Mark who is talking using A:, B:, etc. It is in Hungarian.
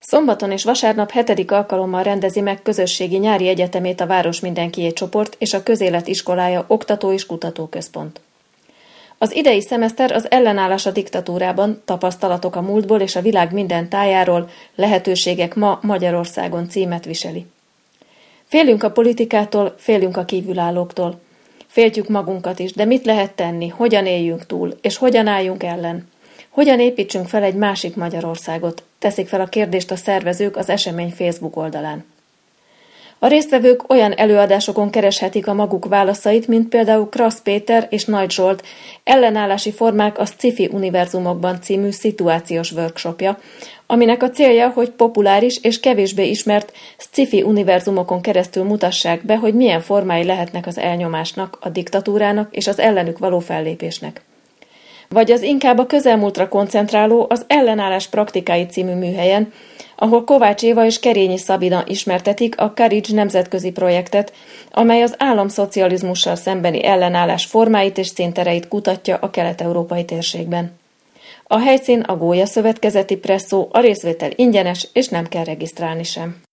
A: Szombaton és vasárnap 7. alkalommal rendezi meg közösségi nyári egyetemét a Város Mindenkié csoport és a Közélet iskolája Oktató- és Kutatóközpont. Az idei szemeszter az ellenállás a diktatúrában, tapasztalatok a múltból és a világ minden tájáról, lehetőségek ma Magyarországon címet viseli. Félünk a politikától, félünk a kívülállóktól. Féltjük magunkat is, de mit lehet tenni, hogyan éljünk túl, és hogyan álljunk ellen? Hogyan építsünk fel egy másik Magyarországot? Teszik fel a kérdést a szervezők az esemény Facebook oldalán. A résztvevők olyan előadásokon kereshetik a maguk válaszait, mint például Krasz Péter és Nagy Zsolt ellenállási formák a Sci-fi univerzumokban című szituációs workshopja, aminek a célja, hogy populáris és kevésbé ismert sci-fi univerzumokon keresztül mutassák be, hogy milyen formái lehetnek az elnyomásnak, a diktatúrának és az ellenük való fellépésnek. Vagy az inkább a közelmúltra koncentráló az Ellenállás praktikái című műhelyen, ahol Kovács Éva és Kerényi Szabina ismertetik a Courage nemzetközi projektet, amely az államszocializmussal szembeni ellenállás formáit és színtereit kutatja a kelet-európai térségben. A helyszín a Gólya Szövetkezeti Presszó, a részvétel ingyenes és nem kell regisztrálni sem.